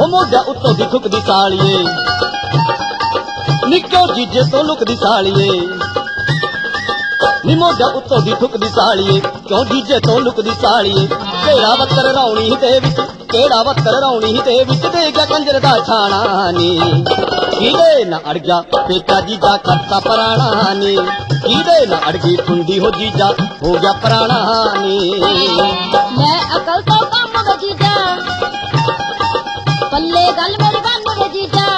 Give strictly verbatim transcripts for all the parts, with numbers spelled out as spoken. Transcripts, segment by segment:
ओ मोढा उत्तों दी थुकदी सालिए नी क्यों जीजे तो लुकदी सालिए नी मोढा उत्तों दी थुकदी सालिए क्यों जीजे तो लुकदी सालिए केड़ा वत्तर रौणी ते विच केड़ा वत्तर रौणी ते विच दे गया कंजर दा छाणा नी कीदे ना अड़ गया पेचा जीजा करता पराणा नी कीदे ना अड़ गई ठुंडी हो जीजा हो गया पराणा नी मैं अकल तो कम वे जीजा पल्ले गल मेरी बन वे जीजा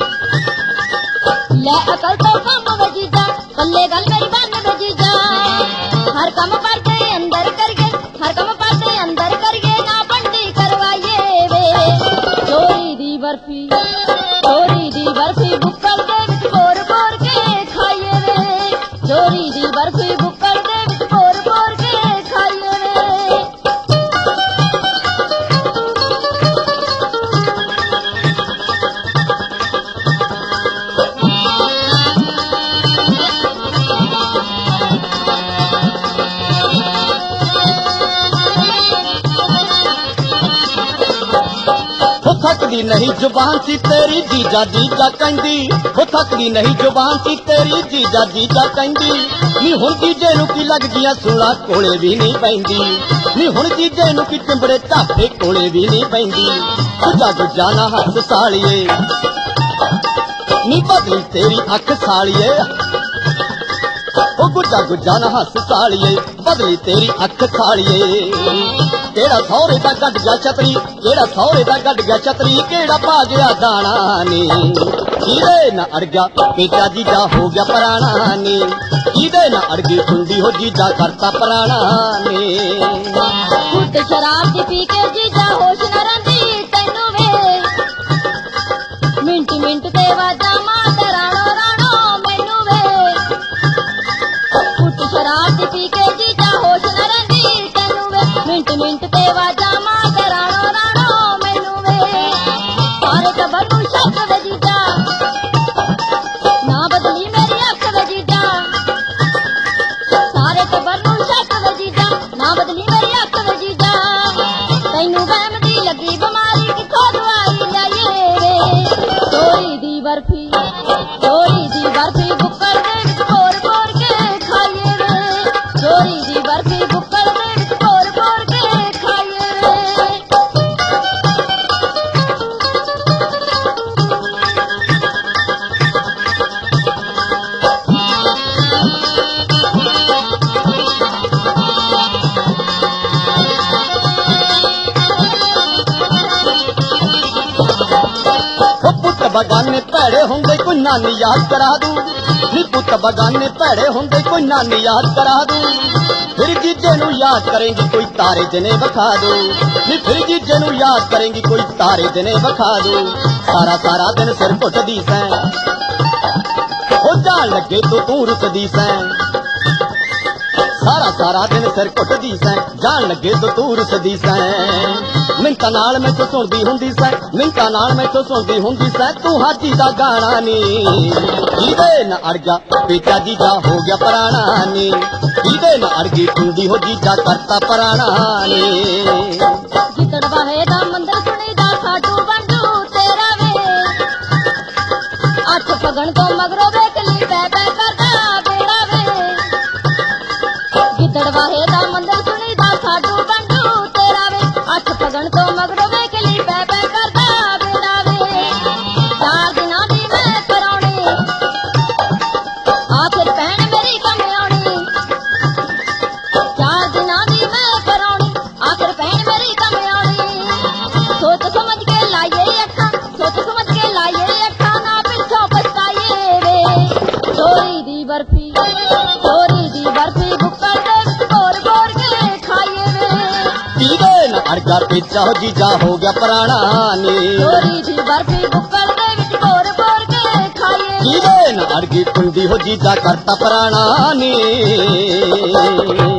ले अकल तो कम वे जीजा पल्ले गल मेरी बन वे जीजा हर कम पाटे अंदर करके हर कम पाटे अंदर करके ना बंदी करवाइए वे चोरी दी बर्फी चोरी दी बर्फी बुक्कड़ दे विच बोर बोर के खाइए वे चोरी दी बर्फी बुक्कड़ दे विच बोर बोर के खाइए वे थकदी नहीं जुबान सी तेरी जीजा जीजा कहंदी हो थकदी नहीं जुबान सी तेरी जीजा जीजा कहंदी नी हुण जीजे नू की लग गया सूला कोले भी नहीं पैंदी नी हुण जीजे नू की चिंबड़े ढाबे कोले भी नहीं पैंदी गुजा गुजा ना हथ सालिए नी बदली तेरी अख सालिए ओ गुजा गुजा ना हस सालिए बदली तेरी अख सालिए केड़ा सौरे दा गड गया छतरी केड़ा सौरे दा गड गया छतरी केड़ा पा गया दाना नी कीदे ना अड़ गया पेचा जीजा हो गया पराणा नी कीदे ना अड़ गई ठुंडी हो जीजा करता पराणा नी खुद शराब दी पी के जीजा होश न रंदी तैनू वे मिंट मिंट ते वाजा मार राणो राणो मैनू वे खुद शराब दी पी के जीजा होश न रंदी तैनू वे मिंट मिंट ते वाजा मार राणो राणो मैनू वे सारे टब्बर नू शक वे जीजा ना बदली मेरी अख वे जीजा सारे टब्बर नू शक वे जीजा ना बदली मेरी अख वे जीजा तैनू वहम दी लगी बीमारी किथों दवाई लियाइए वे चोरी दी बर्फी चोरी दी बर्फी बुक्कड़ दे विच बोर बोर के खाइए वे चोरी दी बर्फी बुक्कड़ दे विच बोर बोर के खाइए वे पुत बगाने भैड़े होंगे कोई नानी याद करा दू नी पुत बगाने भैड़े होंगे कोई नानी याद करा दू फिर जीजे नू याद करेंगी कोई तारे जने बखा दू नी फिर जीजे नू याद करेंगी कोई तारे जने बखा दू सारा सारा दिन सिर घुटदी सैं हो जान लगे तो तू रुकदी सैं सारा सारा दिन सिर घुटदी सैं जान लगे तो तू रुसदी सैं मिंटा नाल मैथों सुनदी हुंदी सैं मिंटा नाल मैथों सुनदी हुंदी सैं तू हाजी दा गाना नी कीदे ना अड़ गया पेचा जीजा हो गया पराणा नी कीदे ना अड़ गई ठुंडी हो जीजा करता पराणा नी जितड़ वाहे दा मंदिर सुनी दा साडू बंडू तेरा वे अठ फगण तो मगरो वेखली पै पै करदा बेड़ा वे जितड़ वाहे दा मंदिर सुनी दा साडू बंडू तेरा वे अठ फगण तो मगरो वेखली पै पै करदा बेड़ा वे चार दिनां दी मैं कराउणी आखिर भैण मेरी कम आउणी चार दिनां दी मैं कराउणी आखिर भैण मेरी कम आउणी सोच समझ के लाइए अखा सोच समझ के लाइए अखा ना पिछों पछताइए वे चोरी दी बर्फी चोरी दी बर्फी बुक्कड़ दे विच बोर बोर के खाइए वे कीदे ना अड़ गया पेचा हो जीजा हो गया पराणा नी चोरी दी बर्फी बुक्कड़ दे विच बोर बोर के खाइए कीदे ना अड़ गई ठुंडी हो जीजा करता पराणा नी।